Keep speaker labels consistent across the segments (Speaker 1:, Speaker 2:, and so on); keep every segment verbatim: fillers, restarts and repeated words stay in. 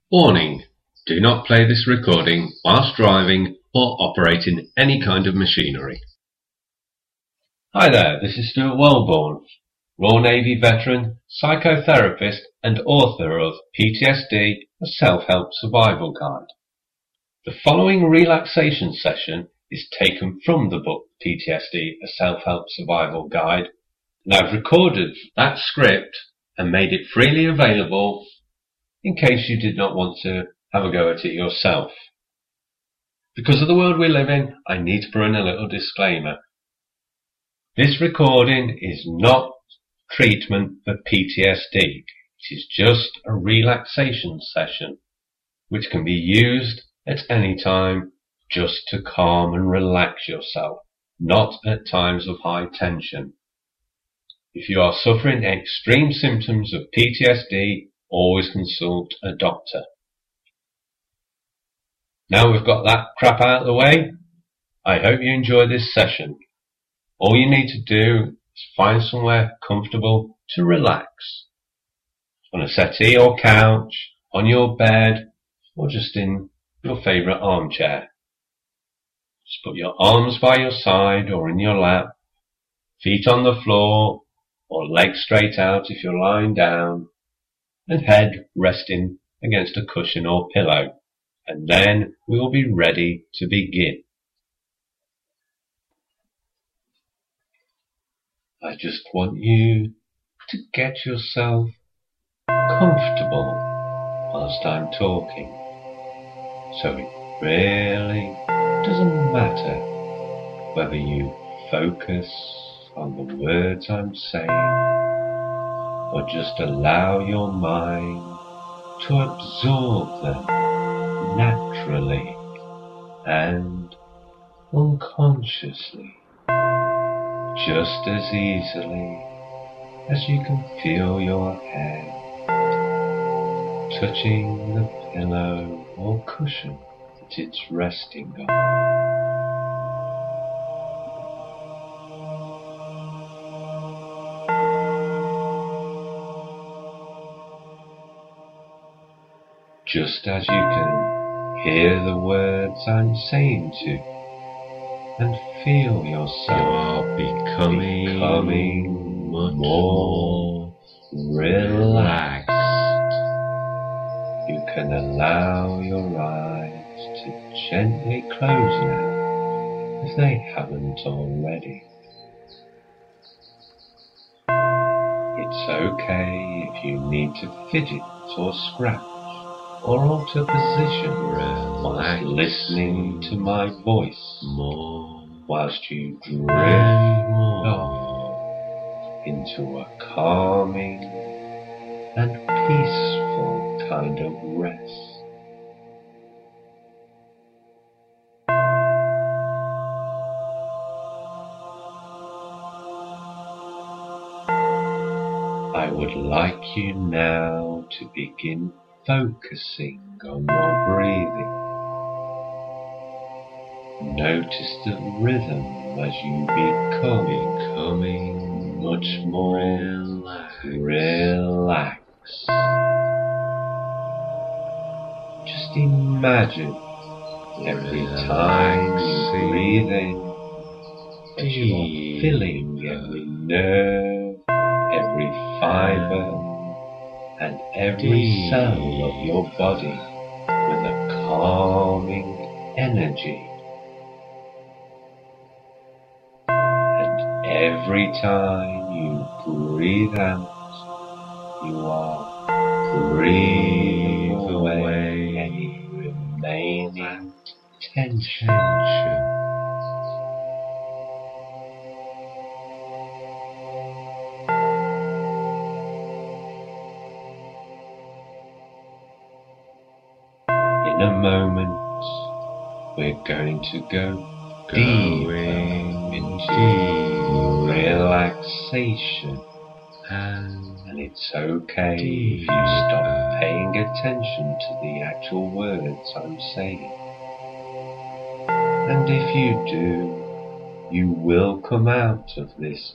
Speaker 1: Warning: do not play this recording whilst driving or operating any kind of machinery. Hi there, this is Stuart Wellborn, Royal Navy veteran, psychotherapist and author of P T S D, A Self-Help Survival Guide. The following relaxation session is taken from the book P T S D, A Self-Help Survival Guide, and I've recorded that script and made it freely available in case you did not want to have a go at it yourself. Because of the world we live in, I need to put in a little disclaimer. This recording is not treatment for P T S D. It is just a relaxation session which can be used at any time just to calm and relax yourself, not at times of high tension. If you are suffering extreme symptoms of P T S D, always consult a doctor. Now we've got that crap out of the way, I hope you enjoy this session. All you need to do is find somewhere comfortable to relax. On a settee or couch, on your bed, or just in your favourite armchair. Just put your arms by your side or in your lap, feet on the floor, or legs straight out if you're lying down, and head resting against a cushion or pillow, and then we'll be ready to begin. I just want you to get yourself comfortable whilst I'm talking, so it really doesn't matter whether you focus on the words I'm saying or just allow your mind to absorb them naturally and unconsciously, just as easily as you can feel your head touching the pillow or cushion that it's resting on. Just as you can hear the words I'm saying to, and feel yourself you are becoming, becoming much more relaxed. You can allow your eyes to gently close now, if they haven't already. It's okay if you need to fidget or scratch, or alter position whilst listening to my voice, more, whilst you drift off into a calming and peaceful kind of rest. I would like you now to begin focusing on your breathing. Notice the rhythm as you become becoming much more relaxed. relaxed. Just imagine every time you breathe in that you are filling every nerve, every fibre, and every cell of your body with a calming energy. And every time you breathe out, you are breathing away any remaining tension. In a moment, we're going to go deeper into relaxation, and it's okay if you stop paying attention to the actual words I'm saying. And if you do, you will come out of this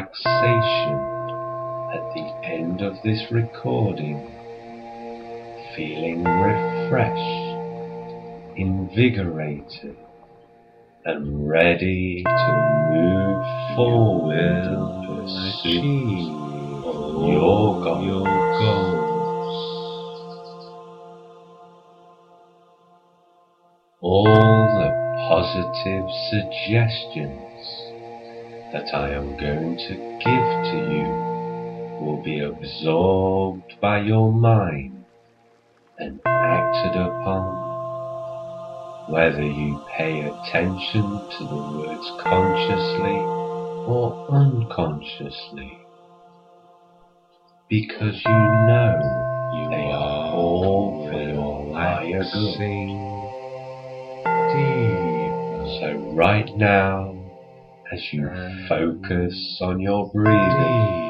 Speaker 1: relaxation at the end of this recording feeling refreshed, invigorated, and ready to move forward in pursuit of your goals. All the positive suggestions that I am going to give to you will be absorbed by your mind and acted upon, whether you pay attention to the words consciously or unconsciously, because you know they are all for your higher good. So right now, as you focus on your breathing,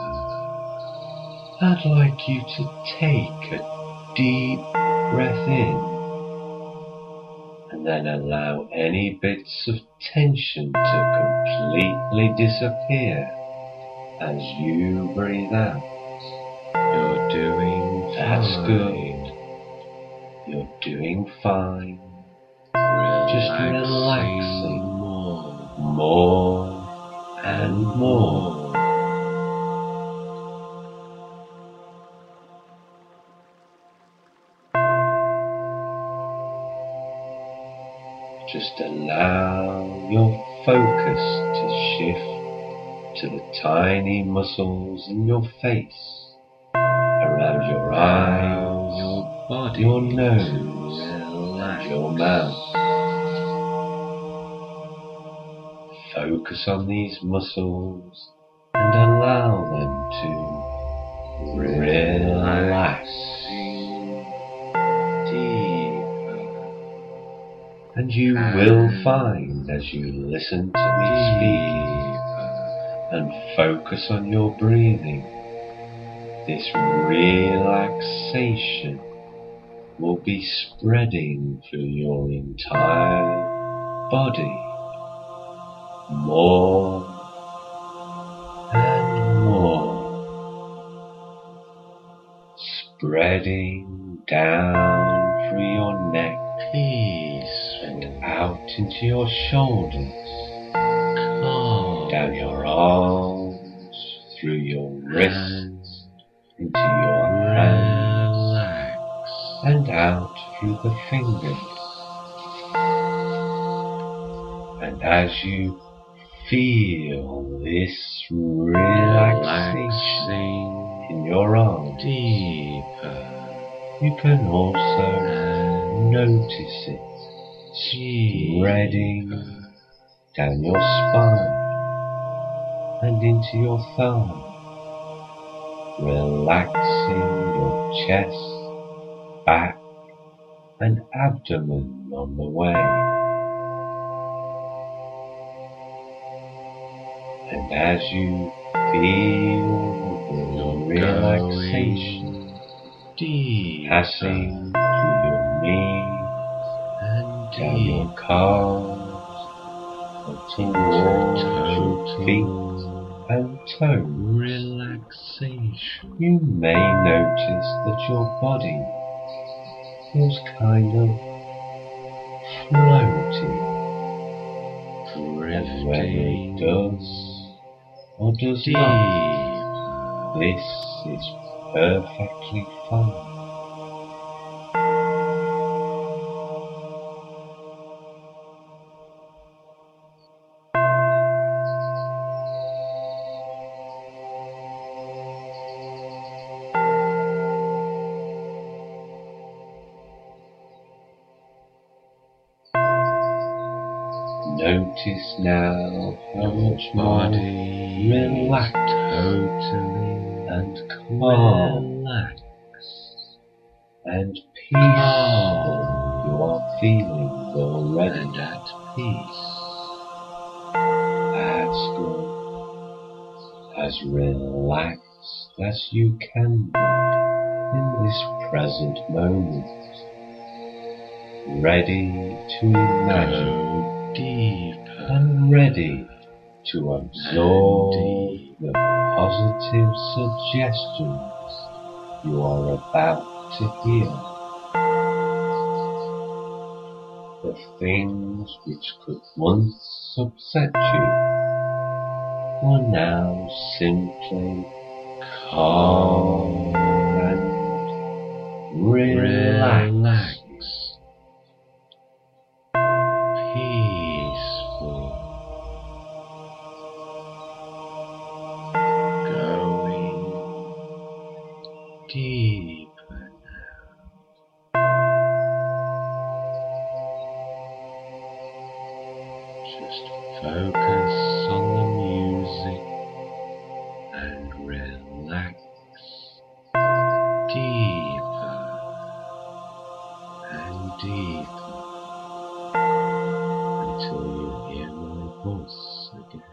Speaker 1: I'd like you to take a deep breath in, and then allow any bits of tension to completely disappear as you breathe out. You're doing That's fine. Good. You're doing fine. Just relaxing more, more and more. Just allow your focus to shift to the tiny muscles in your face, around your eyes, your body, your nose, and your mouth. Focus on these muscles and allow them to relax deeper. And you will find, as you listen to me speaking and focus on your breathing, this relaxation will be spreading through your entire body. More and more, spreading down through your neck, peace, and out into your shoulders, calm, down your arms, through your wrists, into your hands, and out through the fingers. And as you feel this relaxation in your arms deeper, you can also notice it spreading down your spine and into your thigh, relaxing your chest, back, and abdomen on the way. And as you feel the relaxation passing through your knees and down your calves and towards your feet and toes, relaxation, you may notice that your body feels kind of floaty, and whether it does or does not, this is perfectly fine. Notice now how much body relaxed totally and calm relaxed and peaceful you are feeling already and at peace. That's good. As relaxed as you can be in this present moment, ready to imagine deeper and ready to absorb the positive suggestions you are about to hear the things which could once upset you are now simply calm and relaxed, peaceful, going deeper now. Just focus on the music and relax deeper and deeper until you hear my voice again.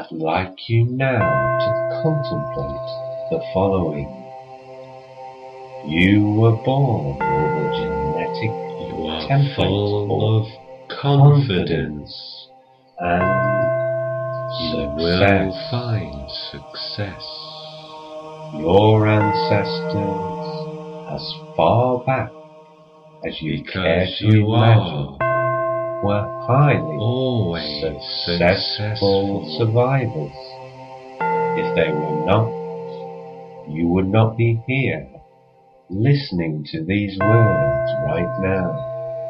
Speaker 1: I'd like you now to contemplate the following. You were born with a genetic
Speaker 2: You are
Speaker 1: template
Speaker 2: full of
Speaker 1: confidence and
Speaker 2: You
Speaker 1: success.
Speaker 2: will find success.
Speaker 1: Your ancestors, as far back as you care
Speaker 2: Because
Speaker 1: to
Speaker 2: you
Speaker 1: imagine,
Speaker 2: are
Speaker 1: were highly
Speaker 2: always
Speaker 1: successful
Speaker 2: successful.
Speaker 1: survivors. If they were not, you would not be here listening to these words right now.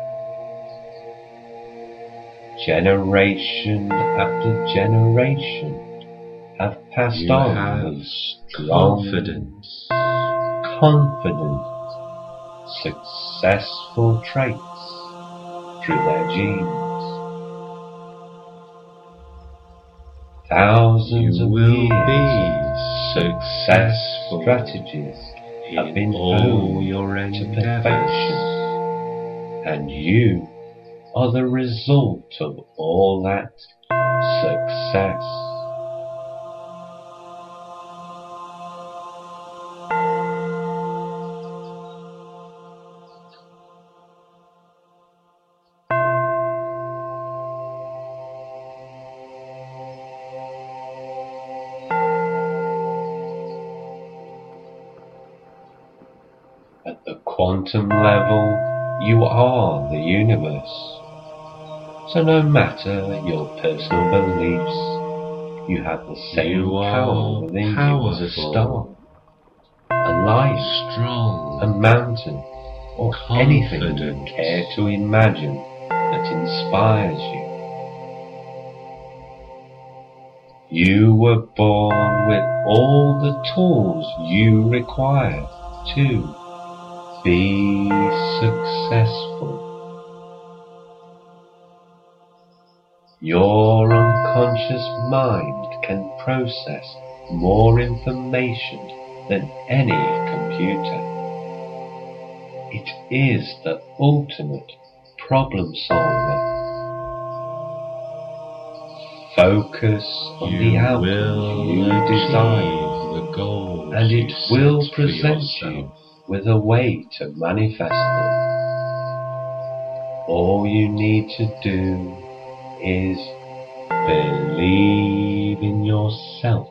Speaker 1: Generation after generation have passed
Speaker 2: You
Speaker 1: on
Speaker 2: have
Speaker 1: with strong,
Speaker 2: confidence.
Speaker 1: confident, successful traits through their genes. Thousands
Speaker 2: You
Speaker 1: of
Speaker 2: will
Speaker 1: years
Speaker 2: be
Speaker 1: of success
Speaker 2: successful
Speaker 1: strategies have
Speaker 2: in
Speaker 1: been
Speaker 2: all
Speaker 1: honed
Speaker 2: your
Speaker 1: to
Speaker 2: endeavors.
Speaker 1: perfection, and you are the result of all that success. At the quantum level, you are the universe. So no matter your personal beliefs, you have the same
Speaker 2: You
Speaker 1: power
Speaker 2: are
Speaker 1: within you as a star,
Speaker 2: powerful,
Speaker 1: a lion,
Speaker 2: strong,
Speaker 1: a mountain, or anything you
Speaker 2: confident.
Speaker 1: care to imagine that inspires you. You were born with all the tools you require to be successful. Your unconscious mind can process more information than any computer. It is the ultimate problem solver. Focus on the
Speaker 2: You
Speaker 1: outcomes
Speaker 2: will
Speaker 1: you
Speaker 2: achieve
Speaker 1: desire,
Speaker 2: the goals
Speaker 1: and
Speaker 2: you
Speaker 1: it will
Speaker 2: set for
Speaker 1: present
Speaker 2: yourself.
Speaker 1: you with a way to manifest them. All you need to do is believe in yourself.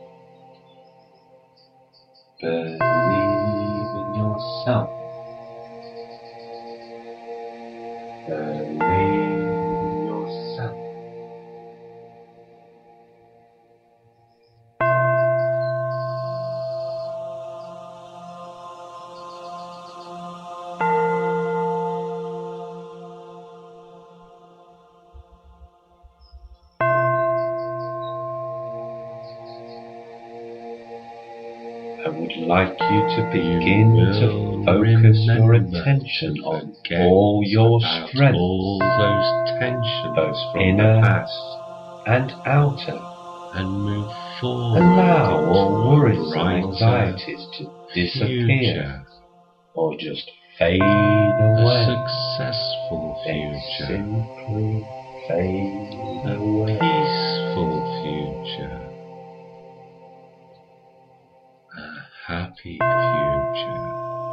Speaker 1: Believe in yourself. Believe in yourself. I would like you to begin to focus your attention on all your strengths,
Speaker 2: all those tensions
Speaker 1: both
Speaker 2: from
Speaker 1: inner
Speaker 2: the past,
Speaker 1: and outer.
Speaker 2: and move forward.
Speaker 1: Allow
Speaker 2: into
Speaker 1: all
Speaker 2: a
Speaker 1: worries and
Speaker 2: brighter
Speaker 1: anxieties to disappear
Speaker 2: future,
Speaker 1: or just fade
Speaker 2: a
Speaker 1: away.
Speaker 2: successful
Speaker 1: They
Speaker 2: future,
Speaker 1: simply fade
Speaker 2: a
Speaker 1: away.
Speaker 2: peaceful future, a happy future.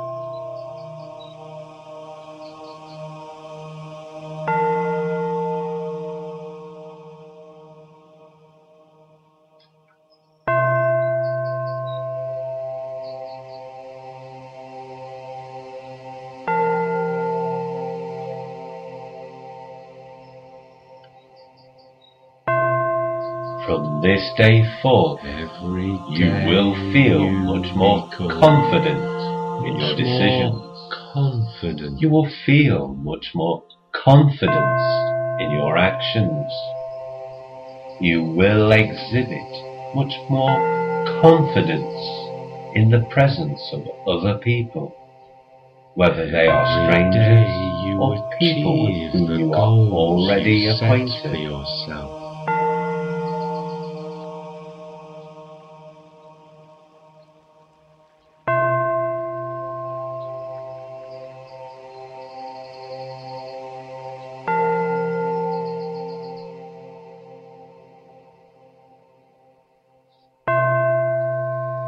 Speaker 1: From this day forth,
Speaker 2: Every
Speaker 1: you
Speaker 2: day
Speaker 1: will feel
Speaker 2: you
Speaker 1: much more
Speaker 2: become
Speaker 1: confident in your
Speaker 2: much
Speaker 1: decisions.
Speaker 2: more confident.
Speaker 1: You will feel much more confidence in your actions. You will exhibit much more confidence in the presence of other people, whether they are
Speaker 2: Every
Speaker 1: strangers
Speaker 2: day you
Speaker 1: or people with
Speaker 2: achieve
Speaker 1: whom
Speaker 2: the
Speaker 1: you are
Speaker 2: goals
Speaker 1: already
Speaker 2: you set for
Speaker 1: acquainted.
Speaker 2: yourself.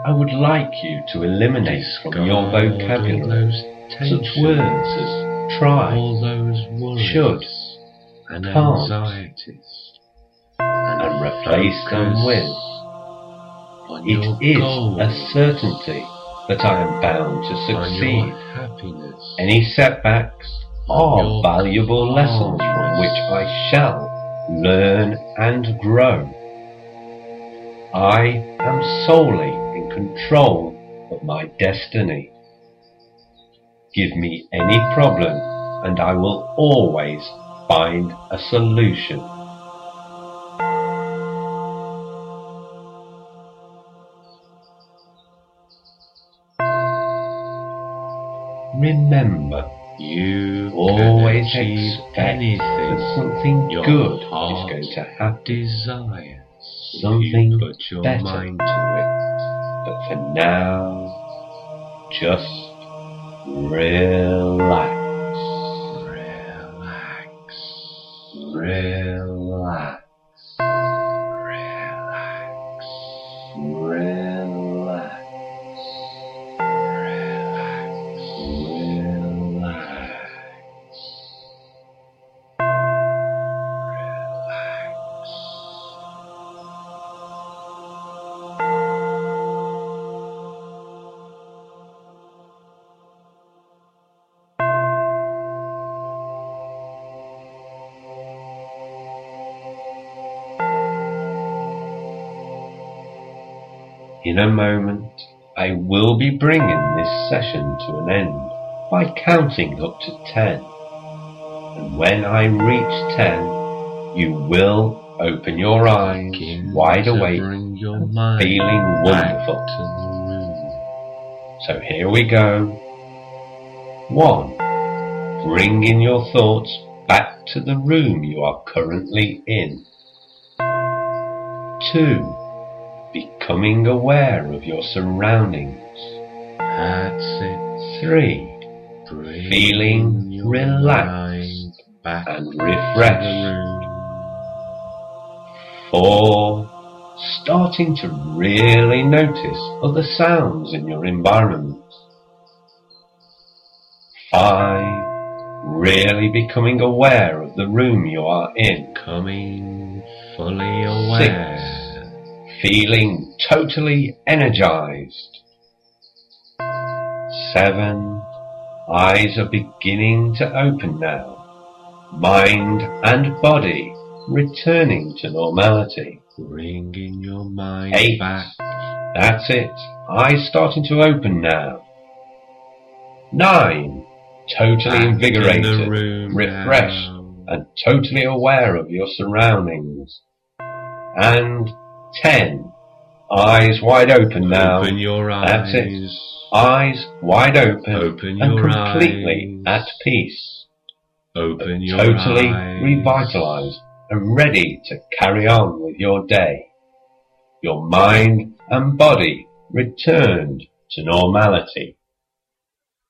Speaker 1: I would like you to eliminate from your vocabulary such words as try,
Speaker 2: all those worries
Speaker 1: should,
Speaker 2: and
Speaker 1: can't,
Speaker 2: anxieties,
Speaker 1: and replace them with
Speaker 2: on
Speaker 1: it
Speaker 2: your
Speaker 1: is
Speaker 2: goals,
Speaker 1: a certainty that I am bound to
Speaker 2: on your
Speaker 1: succeed.
Speaker 2: happiness,
Speaker 1: Any setbacks
Speaker 2: on
Speaker 1: are
Speaker 2: your
Speaker 1: valuable lessons from which I shall learn and grow. I am solely in control of my destiny. Give me any problem and I will always find a solution. Remember,
Speaker 2: you
Speaker 1: always
Speaker 2: can achieve
Speaker 1: expect
Speaker 2: anything
Speaker 1: that something
Speaker 2: your
Speaker 1: good is
Speaker 2: heart
Speaker 1: going to happen.
Speaker 2: desires.
Speaker 1: Something
Speaker 2: you put your
Speaker 1: better.
Speaker 2: mind to it.
Speaker 1: But for now, just relax.
Speaker 2: Relax.
Speaker 1: Relax.
Speaker 2: Relax.
Speaker 1: Relax. In a moment, I will be bringing this session to an end by counting up to ten. And when I reach ten, you will open your eyes
Speaker 2: Begin
Speaker 1: wide
Speaker 2: to
Speaker 1: awake
Speaker 2: bring your
Speaker 1: and
Speaker 2: mind
Speaker 1: feeling
Speaker 2: back
Speaker 1: wonderful.
Speaker 2: to the room.
Speaker 1: So here we go. One, bringing your thoughts back to the room you are currently in. Two, becoming aware of your surroundings.
Speaker 2: That's it.
Speaker 1: Three,
Speaker 2: Bring
Speaker 1: feeling
Speaker 2: your
Speaker 1: relaxed
Speaker 2: mind back
Speaker 1: and
Speaker 2: to the
Speaker 1: refreshed.
Speaker 2: room.
Speaker 1: Four, starting to really notice other sounds in your environment. Five, really becoming aware of the room you are in.
Speaker 2: Becoming fully aware.
Speaker 1: Six, feeling totally energized. Seven, eyes are beginning to open now. Mind and body returning to normality.
Speaker 2: Bringing your mind
Speaker 1: Eight,
Speaker 2: back.
Speaker 1: that's it, eyes starting to open now. Nine, totally
Speaker 2: Back
Speaker 1: invigorated,
Speaker 2: in the room
Speaker 1: refreshed,
Speaker 2: now.
Speaker 1: and totally aware of your surroundings. And ten, eyes wide open now.
Speaker 2: Open your eyes.
Speaker 1: That's it. Eyes wide open,
Speaker 2: Open
Speaker 1: and
Speaker 2: your
Speaker 1: completely
Speaker 2: eyes.
Speaker 1: at peace.
Speaker 2: Open your
Speaker 1: Totally
Speaker 2: eyes.
Speaker 1: revitalized and ready to carry on with your day. Your mind and body returned to normality.